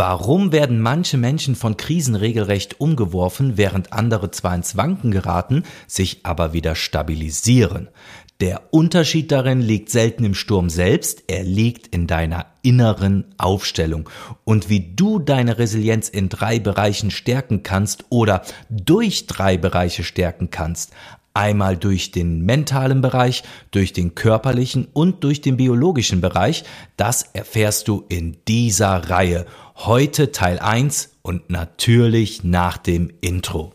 Warum werden manche Menschen von Krisen regelrecht umgeworfen, während andere zwar ins Wanken geraten, sich aber wieder stabilisieren? Der Unterschied darin liegt selten im Sturm selbst, er liegt in deiner inneren Aufstellung. Und wie du deine Resilienz in 3 Bereichen stärken kannst oder durch 3 Bereiche stärken kannst, einmal durch den mentalen Bereich, durch den körperlichen und durch den biologischen Bereich, das erfährst du in dieser Reihe. Heute Teil 1 und natürlich nach dem Intro.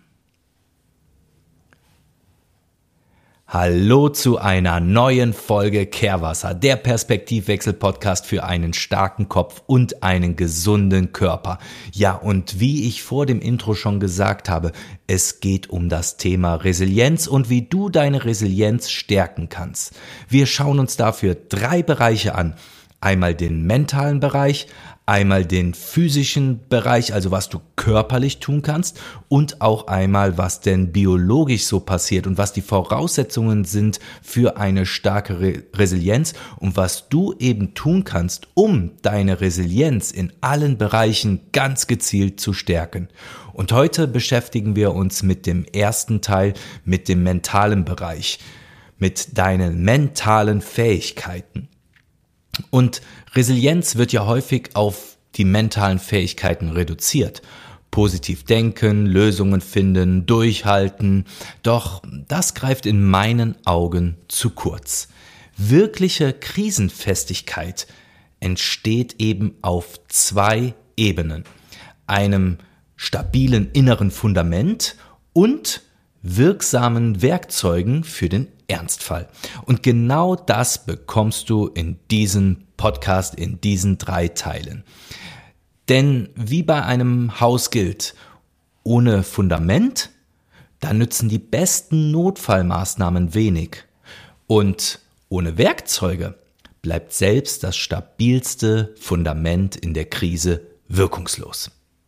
Hallo zu einer neuen Folge Kehrwasser, der Perspektivwechsel-Podcast für einen starken Kopf und einen gesunden Körper. Ja, und wie ich vor dem Intro schon gesagt habe, es geht um das Thema Resilienz und wie du deine Resilienz stärken kannst. Wir schauen uns dafür 3 Bereiche an. Einmal den mentalen Bereich, einmal den physischen Bereich, also was du körperlich tun kannst, und auch einmal, was denn biologisch so passiert und was die Voraussetzungen sind für eine starke Resilienz und was du eben tun kannst, um deine Resilienz in allen Bereichen ganz gezielt zu stärken. Und heute beschäftigen wir uns mit dem ersten Teil, mit dem mentalen Bereich, mit deinen mentalen Fähigkeiten. Und Resilienz wird ja häufig auf die mentalen Fähigkeiten reduziert. Positiv denken, Lösungen finden, durchhalten. Doch das greift in meinen Augen zu kurz. Wirkliche Krisenfestigkeit entsteht eben auf 2 Ebenen. Einem stabilen inneren Fundament und wirksamen Werkzeugen für den Ernstfall. Und genau das bekommst du in diesem Podcast, in diesen 3 Teilen. Denn wie bei einem Haus gilt, ohne Fundament, da nützen die besten Notfallmaßnahmen wenig. Und ohne Werkzeuge bleibt selbst das stabilste Fundament in der Krise wirkungslos.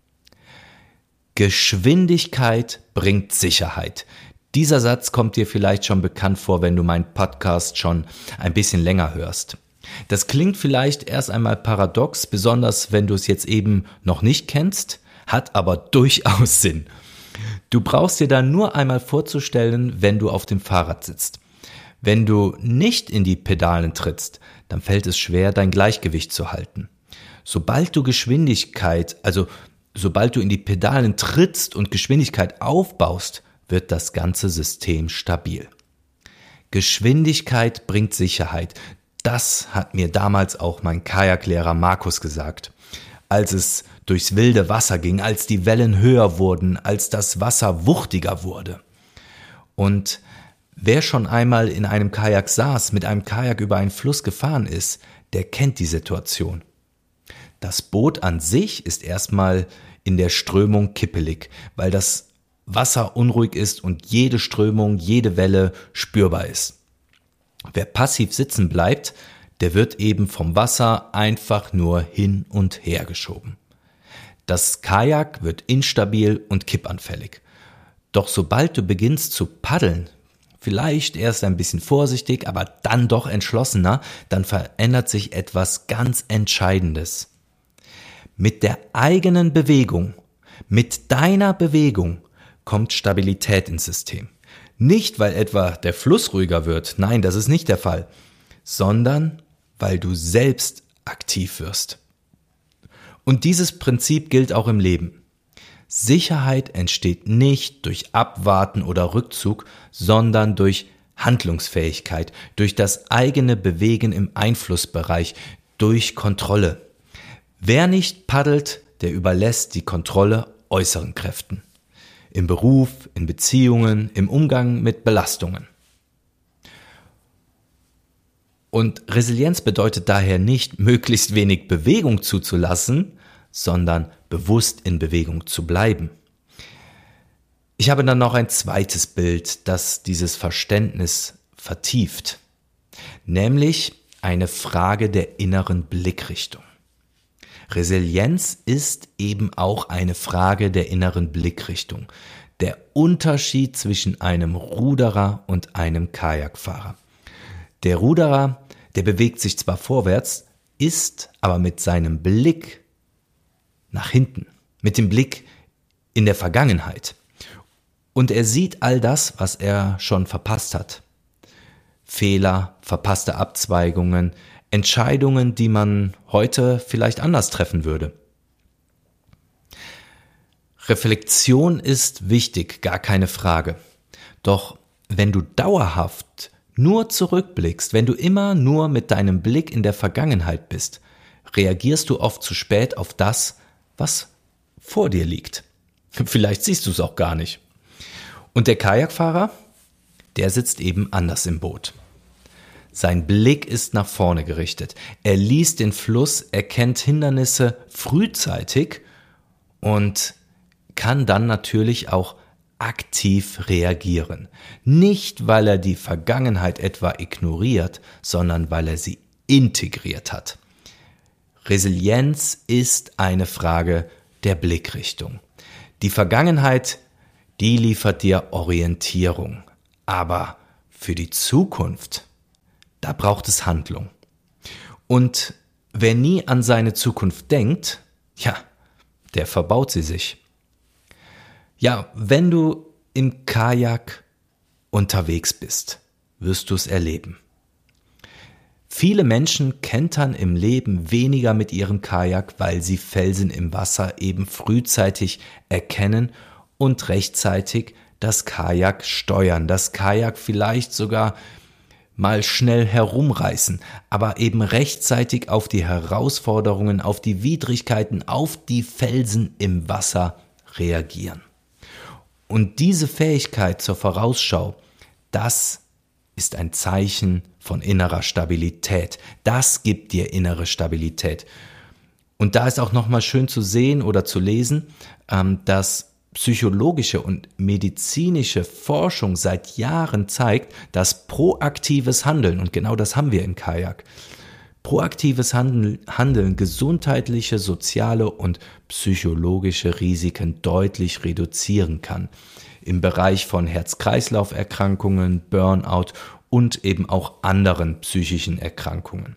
Geschwindigkeit bringt Sicherheit. Dieser Satz kommt dir vielleicht schon bekannt vor, wenn du meinen Podcast schon ein bisschen länger hörst. Das klingt vielleicht erst einmal paradox, besonders wenn du es jetzt eben noch nicht kennst, hat aber durchaus Sinn. Du brauchst dir dann nur einmal vorzustellen, wenn du auf dem Fahrrad sitzt. Wenn du nicht in die Pedalen trittst, dann fällt es schwer, dein Gleichgewicht zu halten. Sobald du in die Pedalen trittst und Geschwindigkeit aufbaust, wird das ganze System stabil. Geschwindigkeit bringt Sicherheit. Das hat mir damals auch mein Kajaklehrer Markus gesagt. Als es durchs wilde Wasser ging, als die Wellen höher wurden, als das Wasser wuchtiger wurde. Und wer schon einmal in einem Kajak saß, mit einem Kajak über einen Fluss gefahren ist, der kennt die Situation. Das Boot an sich ist erstmal in der Strömung kippelig, weil das Wasser unruhig ist und jede Strömung, jede Welle spürbar ist. Wer passiv sitzen bleibt, der wird eben vom Wasser einfach nur hin und her geschoben. Das Kajak wird instabil und kippanfällig. Doch sobald du beginnst zu paddeln, vielleicht erst ein bisschen vorsichtig, aber dann doch entschlossener, dann verändert sich etwas ganz Entscheidendes. Mit der eigenen Bewegung, mit deiner Bewegung kommt Stabilität ins System. Nicht, weil etwa der Fluss ruhiger wird, nein, das ist nicht der Fall, sondern weil du selbst aktiv wirst. Und dieses Prinzip gilt auch im Leben. Sicherheit entsteht nicht durch Abwarten oder Rückzug, sondern durch Handlungsfähigkeit, durch das eigene Bewegen im Einflussbereich, durch Kontrolle. Wer nicht paddelt, der überlässt die Kontrolle äußeren Kräften. Im Beruf, in Beziehungen, im Umgang mit Belastungen. Und Resilienz bedeutet daher nicht, möglichst wenig Bewegung zuzulassen, sondern bewusst in Bewegung zu bleiben. Ich habe dann noch ein zweites Bild, das dieses Verständnis vertieft, nämlich eine Frage der inneren Blickrichtung. Resilienz ist eben auch eine Frage der inneren Blickrichtung. Der Unterschied zwischen einem Ruderer und einem Kajakfahrer. Der Ruderer, der bewegt sich zwar vorwärts, ist aber mit seinem Blick nach hinten, mit dem Blick in der Vergangenheit. Und er sieht all das, was er schon verpasst hat. Fehler, verpasste Abzweigungen, Entscheidungen, die man heute vielleicht anders treffen würde. Reflexion ist wichtig, gar keine Frage. Doch wenn du dauerhaft nur zurückblickst, wenn du immer nur mit deinem Blick in der Vergangenheit bist, reagierst du oft zu spät auf das, was vor dir liegt. Vielleicht siehst du es auch gar nicht. Und der Kajakfahrer, der sitzt eben anders im Boot. Sein Blick ist nach vorne gerichtet. Er liest den Fluss, erkennt Hindernisse frühzeitig und kann dann natürlich auch aktiv reagieren. Nicht, weil er die Vergangenheit etwa ignoriert, sondern weil er sie integriert hat. Resilienz ist eine Frage der Blickrichtung. Die Vergangenheit, die liefert dir Orientierung. Aber für die Zukunft, da braucht es Handlung. Und wer nie an seine Zukunft denkt, ja, der verbaut sie sich. Ja, wenn du im Kajak unterwegs bist, wirst du es erleben. Viele Menschen kentern im Leben weniger mit ihrem Kajak, weil sie Felsen im Wasser eben frühzeitig erkennen und rechtzeitig das Kajak steuern, das Kajak vielleicht sogar mal schnell herumreißen, aber eben rechtzeitig auf die Herausforderungen, auf die Widrigkeiten, auf die Felsen im Wasser reagieren. Und diese Fähigkeit zur Vorausschau, das ist ein Zeichen von innerer Stabilität. Das gibt dir innere Stabilität. Und da ist auch nochmal schön zu sehen oder zu lesen, dass psychologische und medizinische Forschung seit Jahren zeigt, dass proaktives Handeln, und genau das haben wir im Kajak, proaktives Handeln gesundheitliche, soziale und psychologische Risiken deutlich reduzieren kann. Im Bereich von Herz-Kreislauf-Erkrankungen, Burnout und eben auch anderen psychischen Erkrankungen.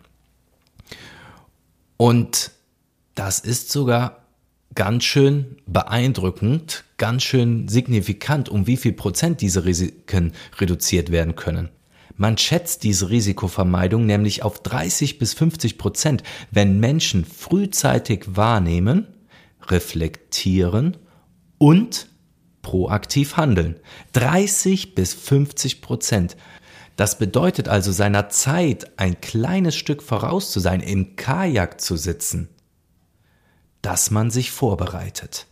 Und das ist sogar ganz schön beeindruckend, ganz schön signifikant, um wie viel Prozent diese Risiken reduziert werden können. Man schätzt diese Risikovermeidung nämlich auf 30-50%, wenn Menschen frühzeitig wahrnehmen, reflektieren und proaktiv handeln. 30-50%. Das bedeutet also, seiner Zeit ein kleines Stück voraus zu sein, im Kajak zu sitzen, dass man sich vorbereitet.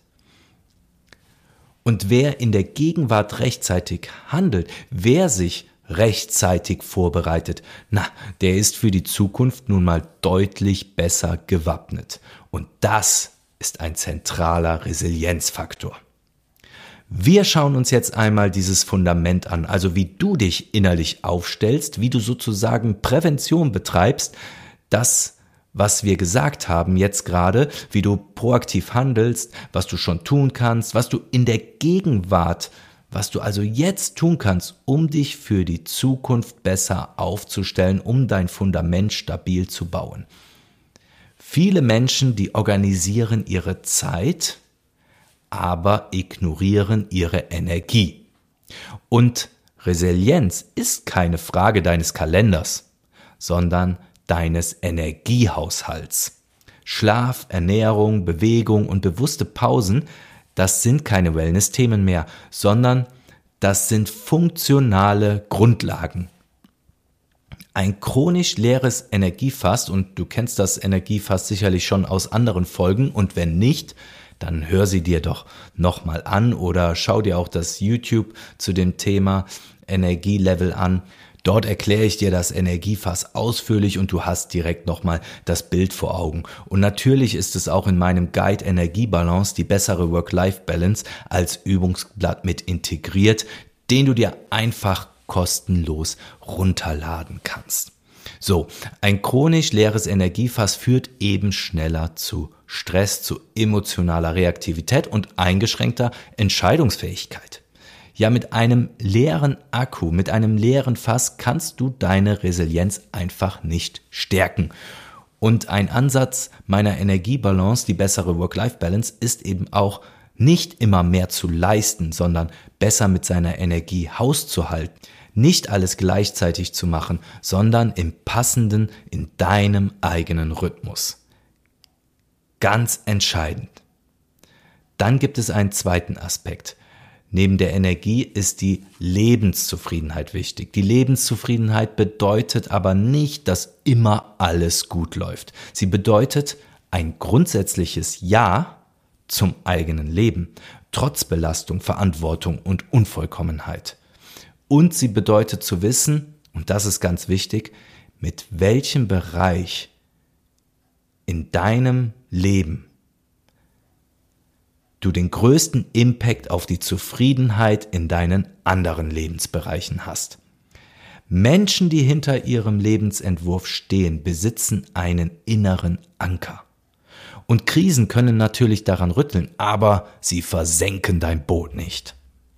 Und wer in der Gegenwart rechtzeitig handelt, wer sich rechtzeitig vorbereitet, der ist für die Zukunft nun mal deutlich besser gewappnet. Und das ist ein zentraler Resilienzfaktor. Wir schauen uns jetzt einmal dieses Fundament an, also wie du dich innerlich aufstellst, wie du sozusagen Prävention betreibst, das, was wir gesagt haben jetzt gerade, wie du proaktiv handelst, was du schon tun kannst, was du in der Gegenwart, was du also jetzt tun kannst, um dich für die Zukunft besser aufzustellen, um dein Fundament stabil zu bauen. Viele Menschen, die organisieren ihre Zeit, aber ignorieren ihre Energie. Und Resilienz ist keine Frage deines Kalenders, sondern deines Energiehaushalts. Schlaf, Ernährung, Bewegung und bewusste Pausen, das sind keine Wellness-Themen mehr, sondern das sind funktionale Grundlagen. Ein chronisch leeres Energiefass, und du kennst das Energiefass sicherlich schon aus anderen Folgen, und wenn nicht, dann hör sie dir doch nochmal an oder schau dir auch das YouTube zu dem Thema Energielevel an. Dort erkläre ich dir das Energiefass ausführlich und du hast direkt nochmal das Bild vor Augen. Und natürlich ist es auch in meinem Guide Energiebalance, die bessere Work-Life-Balance, als Übungsblatt mit integriert, den du dir einfach kostenlos runterladen kannst. So, ein chronisch leeres Energiefass führt eben schneller zu Stress, zu emotionaler Reaktivität und eingeschränkter Entscheidungsfähigkeit. Ja, mit einem leeren Akku, mit einem leeren Fass kannst du deine Resilienz einfach nicht stärken. Und ein Ansatz meiner Energiebalance, die bessere Work-Life-Balance, ist eben auch nicht immer mehr zu leisten, sondern besser mit seiner Energie hauszuhalten. Nicht alles gleichzeitig zu machen, sondern im passenden, in deinem eigenen Rhythmus. Ganz entscheidend. Dann gibt es einen zweiten Aspekt. Neben der Energie ist die Lebenszufriedenheit wichtig. Die Lebenszufriedenheit bedeutet aber nicht, dass immer alles gut läuft. Sie bedeutet ein grundsätzliches Ja zum eigenen Leben, trotz Belastung, Verantwortung und Unvollkommenheit. Und sie bedeutet zu wissen, und das ist ganz wichtig, mit welchem Bereich in deinem Leben du den größten Impact auf die Zufriedenheit in deinen anderen Lebensbereichen hast. Menschen, die hinter ihrem Lebensentwurf stehen, besitzen einen inneren Anker. Und Krisen können natürlich daran rütteln, aber sie versenken dein Boot nicht.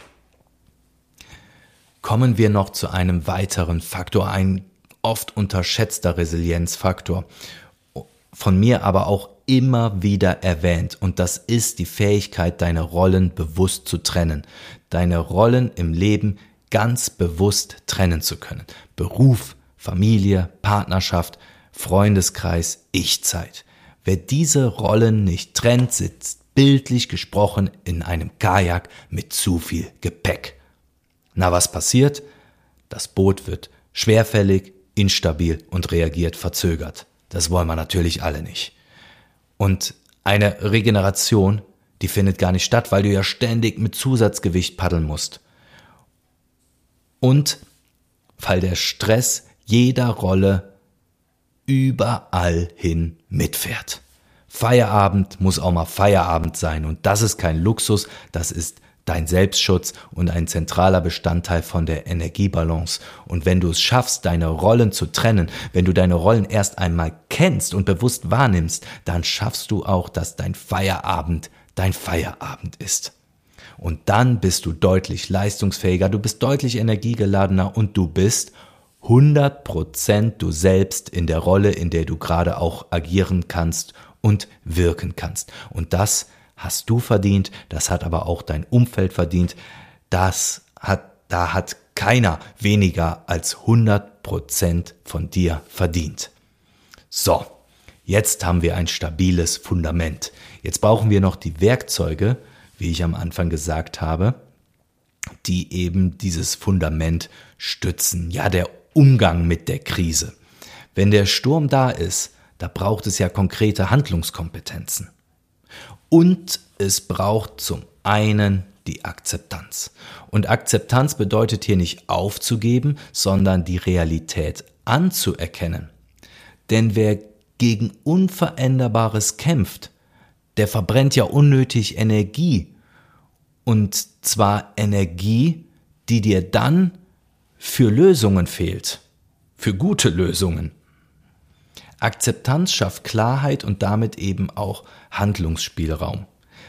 Kommen wir noch zu einem weiteren Faktor, ein oft unterschätzter Resilienzfaktor, von mir aber auch immer wieder erwähnt, und das ist die Fähigkeit, deine Rollen bewusst zu trennen, deine Rollen im Leben ganz bewusst trennen zu können. Beruf, Familie, Partnerschaft, Freundeskreis, Ich-Zeit. Wer diese Rollen nicht trennt, sitzt bildlich gesprochen in einem Kajak mit zu viel Gepäck. Na, was passiert? Das Boot wird schwerfällig, instabil und reagiert verzögert. Das wollen wir natürlich alle nicht. Und eine Regeneration, die findet gar nicht statt, weil du ja ständig mit Zusatzgewicht paddeln musst. Und weil der Stress jeder Rolle überall hin mitfährt. Feierabend muss auch mal Feierabend sein, und das ist kein Luxus, das ist dein Selbstschutz und ein zentraler Bestandteil von der Energiebalance. Und wenn du es schaffst, deine Rollen zu trennen, wenn du deine Rollen erst einmal kennst und bewusst wahrnimmst, dann schaffst du auch, dass dein Feierabend ist. Und dann bist du deutlich leistungsfähiger, du bist deutlich energiegeladener und du bist 100% du selbst in der Rolle, in der du gerade auch agieren kannst und wirken kannst. Und das hast du verdient, das hat aber auch dein Umfeld verdient. Da hat keiner weniger als 100% von dir verdient. So, jetzt haben wir ein stabiles Fundament. Jetzt brauchen wir noch die Werkzeuge, wie ich am Anfang gesagt habe, die eben dieses Fundament stützen. Ja, der Umgang mit der Krise. Wenn der Sturm da ist, da braucht es ja konkrete Handlungskompetenzen. Und es braucht zum einen die Akzeptanz. Und Akzeptanz bedeutet hier nicht aufzugeben, sondern die Realität anzuerkennen. Denn wer gegen Unveränderbares kämpft, der verbrennt ja unnötig Energie. Und zwar Energie, die dir dann für Lösungen fehlt. Für gute Lösungen. Akzeptanz schafft Klarheit und damit eben auch Handlungsspielraum.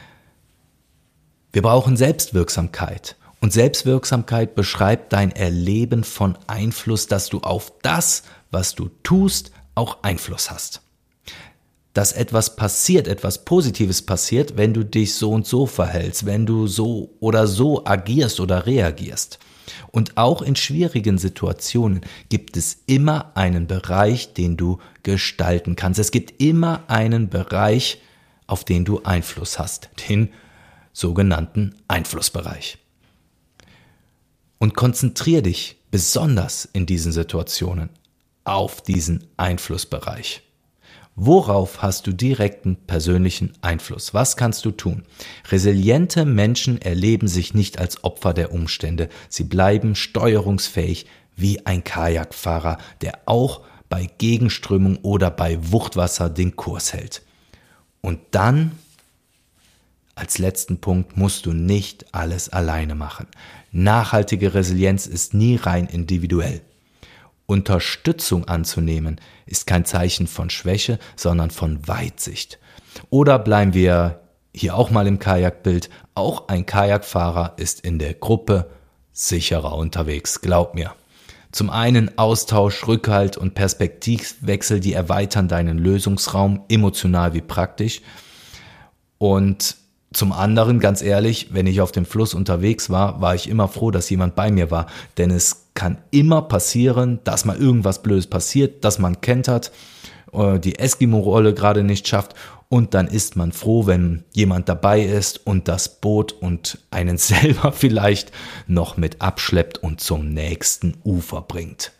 Wir brauchen Selbstwirksamkeit. Und Selbstwirksamkeit beschreibt dein Erleben von Einfluss, dass du auf das, was du tust, auch Einfluss hast. Dass etwas passiert, etwas Positives passiert, wenn du dich so und so verhältst, wenn du so oder so agierst oder reagierst. Und auch in schwierigen Situationen gibt es immer einen Bereich, den du gestalten kannst. Es gibt immer einen Bereich, auf den du Einfluss hast, den sogenannten Einflussbereich. Und konzentriere dich besonders in diesen Situationen auf diesen Einflussbereich. Worauf hast du direkten persönlichen Einfluss? Was kannst du tun? Resiliente Menschen erleben sich nicht als Opfer der Umstände. Sie bleiben steuerungsfähig wie ein Kajakfahrer, der auch bei Gegenströmung oder bei Wuchtwasser den Kurs hält. Und dann, als letzten Punkt, musst du nicht alles alleine machen. Nachhaltige Resilienz ist nie rein individuell. Unterstützung anzunehmen ist kein Zeichen von Schwäche, sondern von Weitsicht. Oder bleiben wir hier auch mal im Kajakbild, auch ein Kajakfahrer ist in der Gruppe sicherer unterwegs, glaub mir. Zum einen Austausch, Rückhalt und Perspektivwechsel, die erweitern deinen Lösungsraum, emotional wie praktisch. Und zum anderen, ganz ehrlich, wenn ich auf dem Fluss unterwegs war, war ich immer froh, dass jemand bei mir war. Denn es kann immer passieren, dass mal irgendwas Blödes passiert, dass man kentert, die Eskimo-Rolle gerade nicht schafft. Und dann ist man froh, wenn jemand dabei ist und das Boot und einen selber vielleicht noch mit abschleppt und zum nächsten Ufer bringt.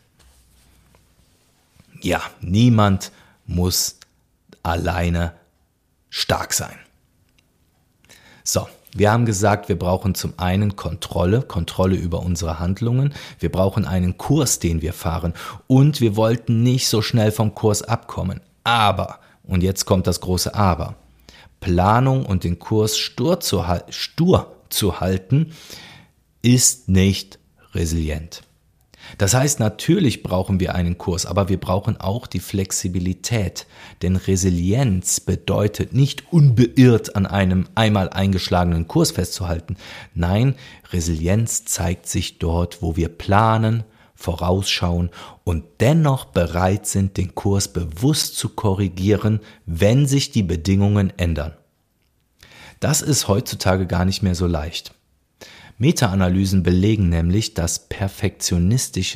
Ja, niemand muss alleine stark sein. So, wir haben gesagt, wir brauchen zum einen Kontrolle über unsere Handlungen. Wir brauchen einen Kurs, den wir fahren. Und wir wollten nicht so schnell vom Kurs abkommen. Aber, und jetzt kommt das große Aber, Planung und den Kurs stur zu halten, ist nicht resilient. Das heißt, natürlich brauchen wir einen Kurs, aber wir brauchen auch die Flexibilität. Denn Resilienz bedeutet nicht unbeirrt an einem einmal eingeschlagenen Kurs festzuhalten. Nein, Resilienz zeigt sich dort, wo wir planen, vorausschauen und dennoch bereit sind, den Kurs bewusst zu korrigieren, wenn sich die Bedingungen ändern. Das ist heutzutage gar nicht mehr so leicht. Meta-Analysen belegen nämlich, dass perfektionistische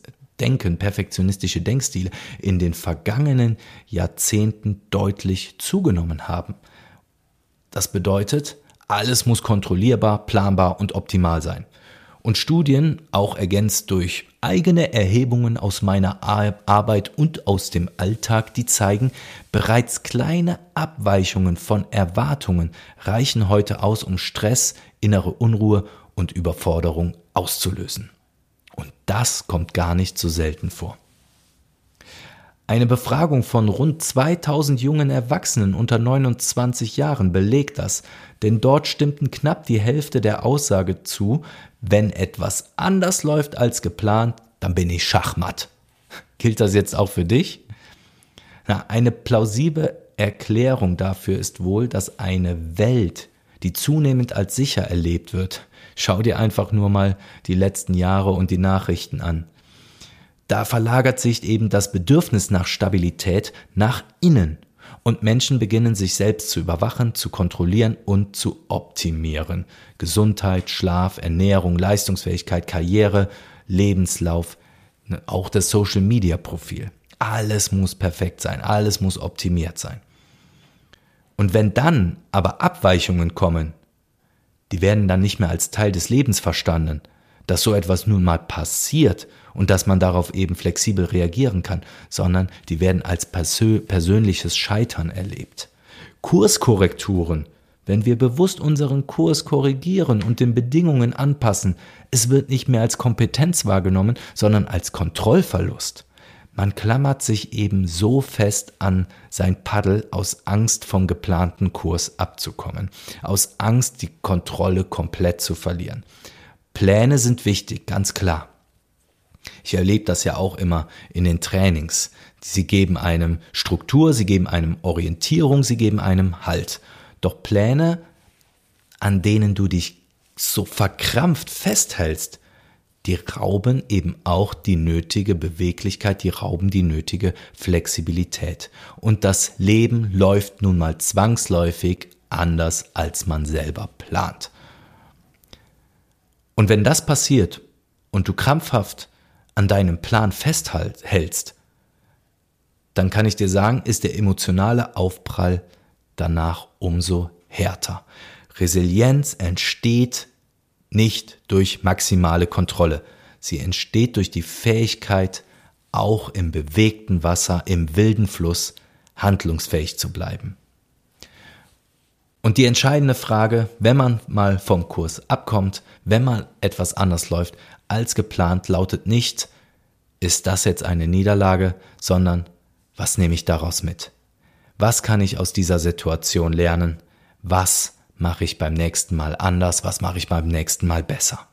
Denkstile in den vergangenen Jahrzehnten deutlich zugenommen haben. Das bedeutet, alles muss kontrollierbar, planbar und optimal sein. Und Studien, auch ergänzt durch eigene Erhebungen aus meiner Arbeit und aus dem Alltag, die zeigen, bereits kleine Abweichungen von Erwartungen reichen heute aus, um Stress, innere Unruhe und Überforderung auszulösen. Und das kommt gar nicht so selten vor. Eine Befragung von rund 2000 jungen Erwachsenen unter 29 Jahren belegt das, denn dort stimmten knapp die Hälfte der Aussage zu, wenn etwas anders läuft als geplant, dann bin ich schachmatt. Gilt das jetzt auch für dich? Eine plausible Erklärung dafür ist wohl, dass eine Welt, die zunehmend als sicher erlebt wird, schau dir einfach nur mal die letzten Jahre und die Nachrichten an. Da verlagert sich eben das Bedürfnis nach Stabilität nach innen und Menschen beginnen sich selbst zu überwachen, zu kontrollieren und zu optimieren. Gesundheit, Schlaf, Ernährung, Leistungsfähigkeit, Karriere, Lebenslauf, auch das Social-Media-Profil. Alles muss perfekt sein, alles muss optimiert sein. Und wenn dann aber Abweichungen kommen, die werden dann nicht mehr als Teil des Lebens verstanden, dass so etwas nun mal passiert und dass man darauf eben flexibel reagieren kann, sondern die werden als persönliches Scheitern erlebt. Kurskorrekturen, wenn wir bewusst unseren Kurs korrigieren und den Bedingungen anpassen, es wird nicht mehr als Kompetenz wahrgenommen, sondern als Kontrollverlust. Man klammert sich eben so fest an sein Paddel aus Angst vom geplanten Kurs abzukommen, aus Angst, die Kontrolle komplett zu verlieren. Pläne sind wichtig, ganz klar. Ich erlebe das ja auch immer in den Trainings. Sie geben einem Struktur, sie geben einem Orientierung, sie geben einem Halt. Doch Pläne, an denen du dich so verkrampft festhältst, die rauben eben auch die nötige Beweglichkeit, die rauben die nötige Flexibilität. Und das Leben läuft nun mal zwangsläufig anders, als man selber plant. Und wenn das passiert und du krampfhaft an deinem Plan festhältst, dann kann ich dir sagen, ist der emotionale Aufprall danach umso härter. Resilienz entsteht nicht durch maximale Kontrolle. Sie entsteht durch die Fähigkeit, auch im bewegten Wasser, im wilden Fluss handlungsfähig zu bleiben. Und die entscheidende Frage, wenn man mal vom Kurs abkommt, wenn mal etwas anders läuft als geplant, lautet nicht, ist das jetzt eine Niederlage, sondern was nehme ich daraus mit? Was kann ich aus dieser Situation lernen? Was mache ich beim nächsten Mal anders? Was mache ich beim nächsten Mal besser?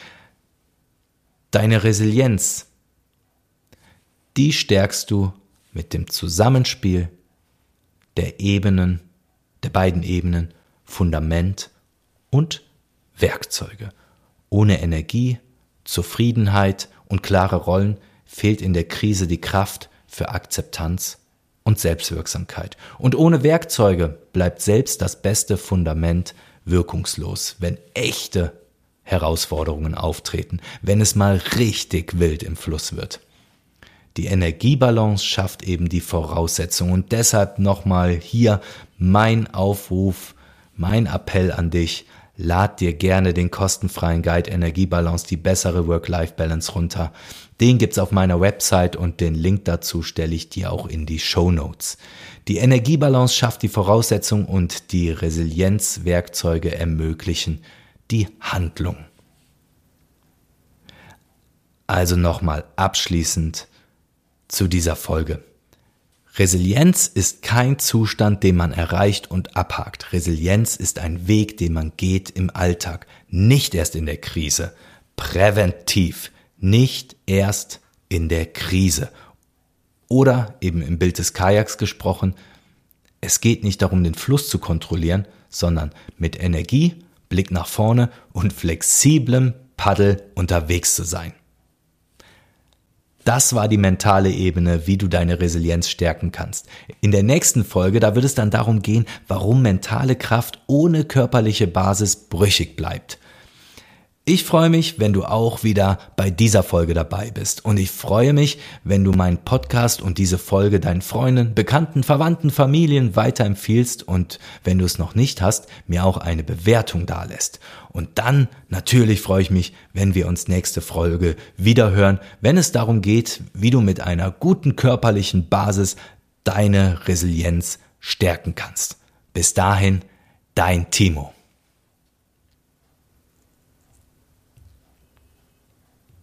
Deine Resilienz, die stärkst du mit dem Zusammenspiel der beiden Ebenen, Fundament und Werkzeuge. Ohne Energie, Zufriedenheit und klare Rollen fehlt in der Krise die Kraft für Akzeptanz und Selbstwirksamkeit. Und ohne Werkzeuge bleibt selbst das beste Fundament wirkungslos, wenn echte Herausforderungen auftreten, wenn es mal richtig wild im Fluss wird. Die Energiebalance schafft eben die Voraussetzung und deshalb nochmal hier mein Aufruf, mein Appell an dich, lad dir gerne den kostenfreien Guide Energiebalance, die bessere Work-Life-Balance runter. Den gibt's auf meiner Website und den Link dazu stelle ich dir auch in die Shownotes. Die Energiebalance schafft die Voraussetzung und die Resilienzwerkzeuge ermöglichen die Handlung. Also nochmal abschließend zu dieser Folge. Resilienz ist kein Zustand, den man erreicht und abhakt. Resilienz ist ein Weg, den man geht im Alltag, nicht erst in der Krise. Präventiv, nicht erst in der Krise. Oder eben im Bild des Kajaks gesprochen, es geht nicht darum, den Fluss zu kontrollieren, sondern mit Energie, Blick nach vorne und flexiblem Paddel unterwegs zu sein. Das war die mentale Ebene, wie du deine Resilienz stärken kannst. In der nächsten Folge, da wird es dann darum gehen, warum mentale Kraft ohne körperliche Basis brüchig bleibt. Ich freue mich, wenn du auch wieder bei dieser Folge dabei bist. Und ich freue mich, wenn du meinen Podcast und diese Folge deinen Freunden, Bekannten, Verwandten, Familien weiterempfiehlst und wenn du es noch nicht hast, mir auch eine Bewertung dalässt. Und dann natürlich freue ich mich, wenn wir uns nächste Folge wieder hören, wenn es darum geht, wie du mit einer guten körperlichen Basis deine Resilienz stärken kannst. Bis dahin, dein Timo.